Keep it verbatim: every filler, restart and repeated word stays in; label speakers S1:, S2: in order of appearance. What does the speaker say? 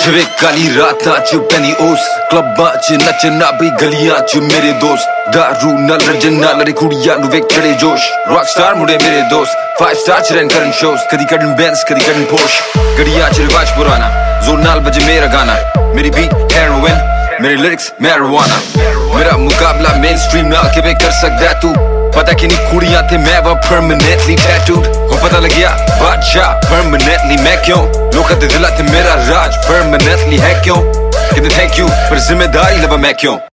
S1: ਜਿਵੇਂ ਕਾਲੀ ਰਾਤਾਂ ਚ ਪੈਂਦੀ ਉਸ ਕਲੱਬਾਂ ਚ ਨੱਚਣਾ ਬਈ ਗਲੀਆਂ ਚ ਮੇਰੇ ਦੋਸਤ ਦਾਰੂ ਨਾਲ ਰਜਨਾ ਲੜੇ ਕੁੜੀਆਂ ਨੂੰ ਵੇਖ ਚੜੇ ਜੋਸ਼ ਰੌਕ ਸਟਾਰ ਮੁੰਡੇ ਮੇਰੇ ਦੋਸਤ फाइव स्टार ਚ ਰਹਿਣ ਕਰਨ ਸ਼ੋਜ਼ ਕਦੀ ਕੱਢਣ ਬੈਂਸ ਕਦੀ ਕੱਢਣ ਪੋਸ਼ ਗੜੀਆਂ ਚ ਰਿਵਾਜ ਪੁਰਾਣਾ ਜ਼ੋਰ ਨਾਲ ਵਜੇ ਮੇਰਾ ਗਾਣਾ ਮੇਰੀ ਬੀਟ ਹੈਰੋਇਨ ਮੇਰੇ ਲਿਰਿਕਸ ਮੈਰੀjuana ਮੇਰਾ ਮੁਕਾਬਲਾ ਮੇਨਸਟ੍ਰੀਮ ਨਾਲ ਕਿਵੇਂ ਕਰ ਸਕਦਾ ਤੂੰ पता कि नहीं कुड़ियां थे मैं वो permanently tattooed हो पता लग गया बादशाह permanently मैं क्यों लोग दिला थे मेरा राज permanently है क्यों कहते थैंक यू पर जिम्मेदारी लबा मैं क्यों